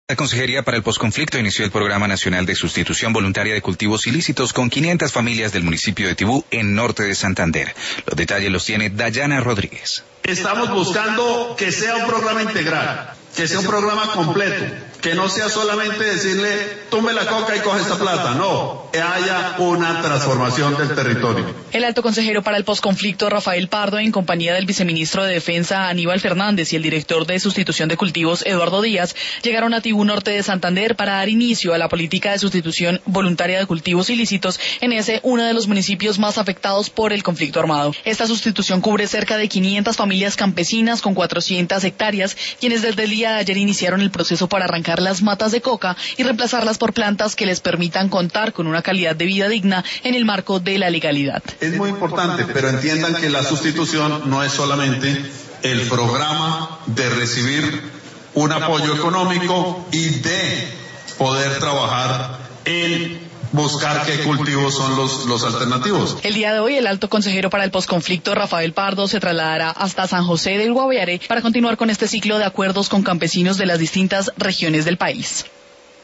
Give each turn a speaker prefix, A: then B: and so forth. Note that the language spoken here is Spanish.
A: La Consejería para el Postconflicto inició el Programa Nacional de Sustitución Voluntaria de Cultivos Ilícitos con 500 familias del municipio de Tibú, en norte de Santander. Los detalles los tiene Dayana Rodríguez.
B: Estamos buscando que sea un programa integral, que sea un programa completo, que no sea solamente decirle, tome la coca y coge esta plata, no, que haya una transformación del territorio.
C: El alto consejero para el posconflicto, Rafael Pardo, en compañía del viceministro de Defensa, Aníbal Fernández, y el director de Sustitución de Cultivos, Eduardo Díaz, llegaron a Tibú, norte de Santander, para dar inicio a la política de sustitución voluntaria de cultivos ilícitos en ese, uno de los municipios más afectados por el conflicto armado. Esta sustitución cubre cerca de 500 familias campesinas con 400 hectáreas, quienes desde el día de ayer iniciaron el proceso para arrancar las matas de coca y reemplazarlas por plantas que les permitan contar con una calidad de vida digna en el marco de la legalidad.
B: Es muy importante, pero entiendan que la sustitución no es solamente el programa de recibir un apoyo económico y de poder trabajar en buscar qué cultivos son los alternativos.
C: El día de hoy, el alto consejero para el posconflicto, Rafael Pardo, se trasladará hasta San José del Guaviare para continuar con este ciclo de acuerdos con campesinos de las distintas regiones del país.